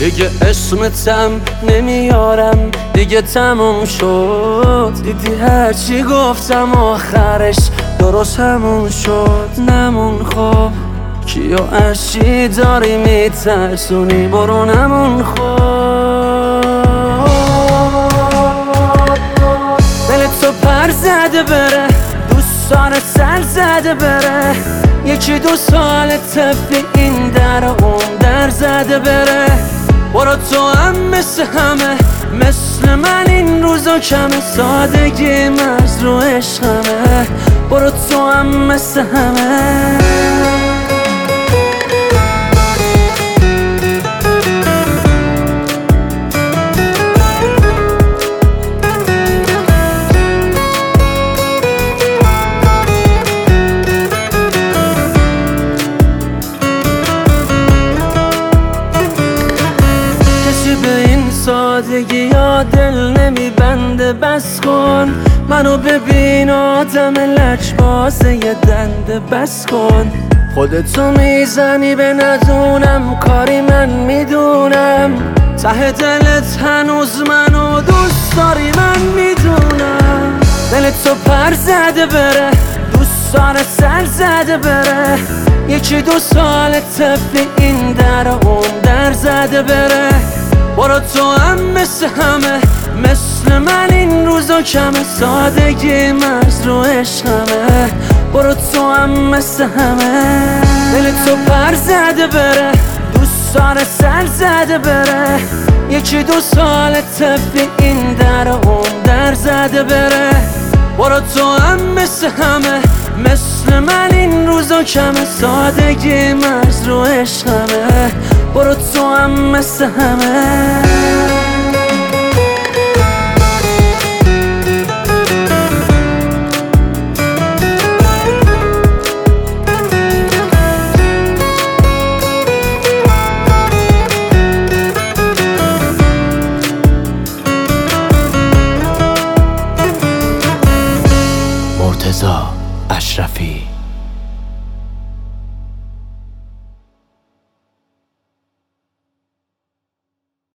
دیگه اسمتم نمیارم، دیگه تموم شد. دیدی هرچی گفتم آخرش درست همون شد. نمون خوب کیو اشی داری میترسونی، برو نمون خوب. دلت تو پر زده بره، دوستان سر زده بره. 1-2 سال طفلی این در اون در زده بره. برو تو هم مثل همه، مثل من این روزا کمه. سادگی مرز رو عشقمه، برو تو هم مثل همه. به این سادگی یا دل نمیبنده، بس کن منو ببین آدم لجبازه یه دنده. بس کن خودتو میزنی به ندونم کاری من میدونم. ته دلت هنوز منو دوست داری من میدونم. دلت تو پر زده بره، دوستان سر زده بره. 1-2 سال طفلی این در اون در زده بره. برو تو هم مثل همه، مثل من این روزا کمه. سادگی مرز رو عشقمه، برو تو هم مثل همه. دلت تو پر زده بره، دوستان سر زده بره. 1-2 سال طفلی این در اون در زده بره. برو تو هم مثل همه، مثل من این روزا کمه. سادگی مرز رو عشقمه، برو تو هم مثل همه.